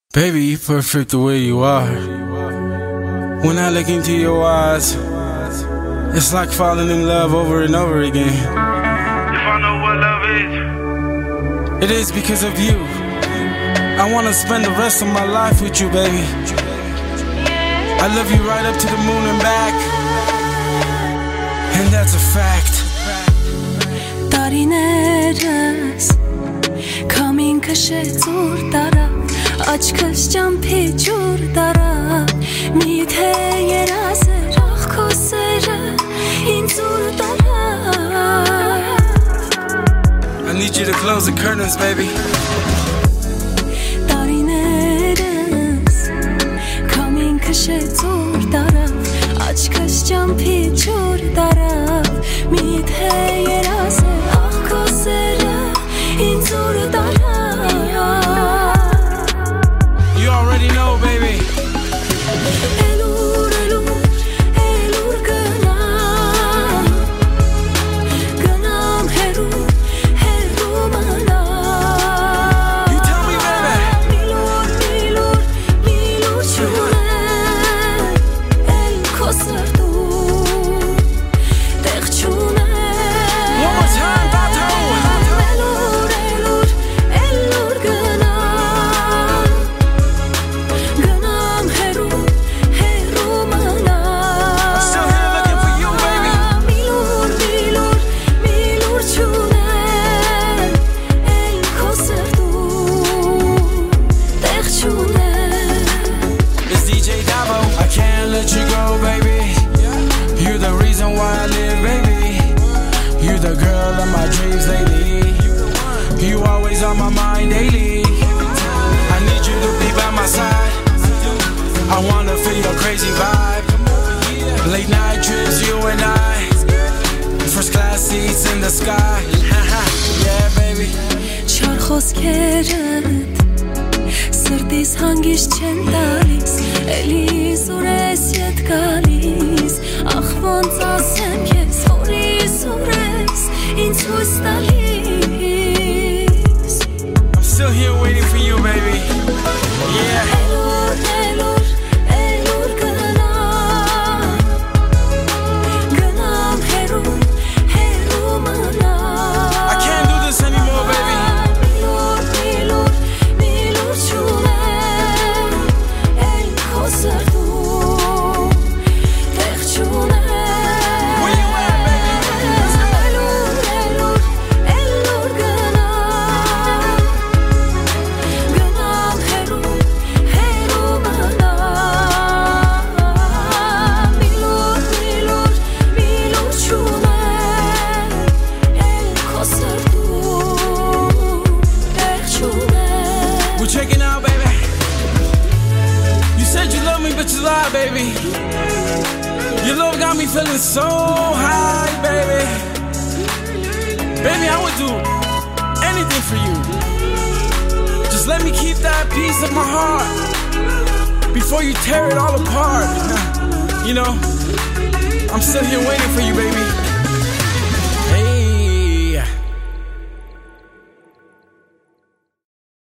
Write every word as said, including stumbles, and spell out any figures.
Baby, you perfect the way you are. When I look into your eyes, it's like falling in love over and over again. If I know what love is, it is because of you. I wanna spend the rest of my life with you, baby. I love you right up to the moon and back, and that's a fact. Տարիներս քամինքս շեցուր տարա, աչքս ճամփի ջուր տարա, միթե երազեր ախ քո սերը ինձ ուր տարա. I need you to close the curtains, baby. Տարիներս քամինքս շեցուր տարա, աչքս ճամփի ջուր տարա, միթե երազեր ախ քո սերը ինձ ուր տարա. You already know, baby. Elur, elur, elur gânam, gânam heru, heru manam. You tell me, baby. Milur, milur, milur çunen, el kosardu, teg çunen. One more time, Tato. Elur, elur, elur gânam, gânam heru, heru manam. I'm still here looking for you, baby. Milur, milur, milur çunen, el kosardu, teg çunen. It's D J Davo. I can't let you go, baby. You're the reason why I live, baby. You're the girl of my dreams lately. You always on my mind daily. I need you to be by my side. I wanna feel your crazy vibe. Late night trips, you and I. First class seats in the sky. Yeah, baby. Չար խոսքերդ սրտիս հանգիստ չեն տալիս, էլի զուր ես ետ գալիս, ախ ոնց ասեմ քեզ, որ իզուր ես ինձ հույս տալիս. I'm still here waiting for you, baby. Yeah. Elur, elur, elur gânam, gânam heru, heru manam. I can't do this anymore, baby. Milur, milur, milur çunen, el kosardu, teg çunen. Where you at, baby? Elur, elur, elur gânam, gânam heru, heru manam. Milur, milur, milur çunen, el kosardu, teg çunen. We're checking out, baby. You said you love me, but you lied, baby. Your love got me feeling so high, baby. Baby, I would do anything for you. Just let me keep that piece of my heart before you tear it all apart. You know, I'm still here waiting for you, baby.